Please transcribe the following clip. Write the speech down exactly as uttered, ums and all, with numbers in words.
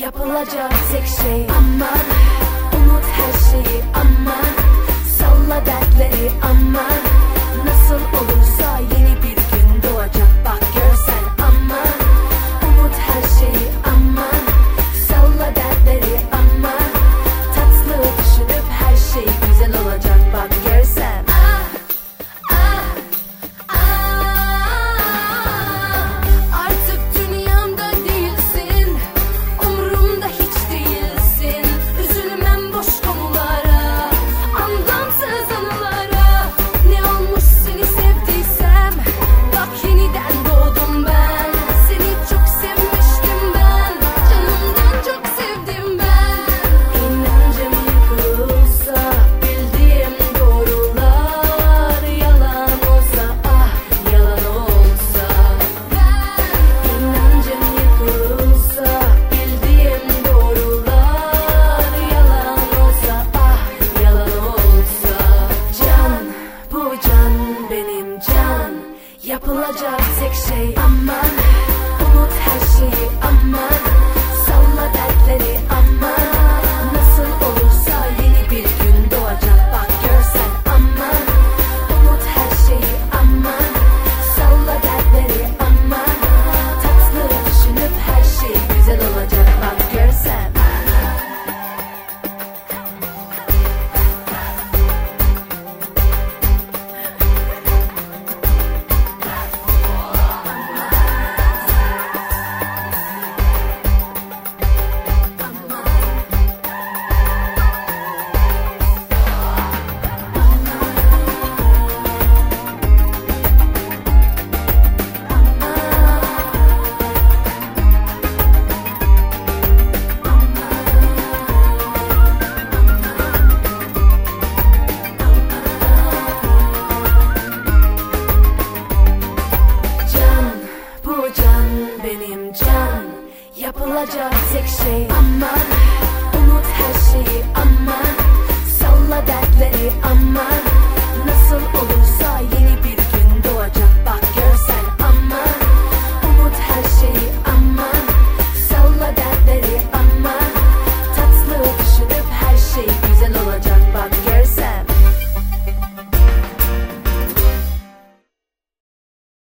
yapılacak tek şey aman. Unut her şeyi aman. Salla dertleri aman. Nasıl olursa yeni bir gün doğacak bak görsen aman. Unut her şeyi aman. Salla dertleri aman. Tatlı düşünüp her şey güzel olacak bak görsen. Yapılacak tek şey aman. Unut her şeyi aman. Salla dertleri aman. Nasıl olursa yeni bir gün doğacak bak görsen aman. Unut her şeyi aman. Salla dertleri aman. Tatlı düşünüp her şey güzel olacak bak görsen. Benim can, yapılacak tek şey aman. Unut her şeyi aman. Salla dertleri aman. Nasıl olursa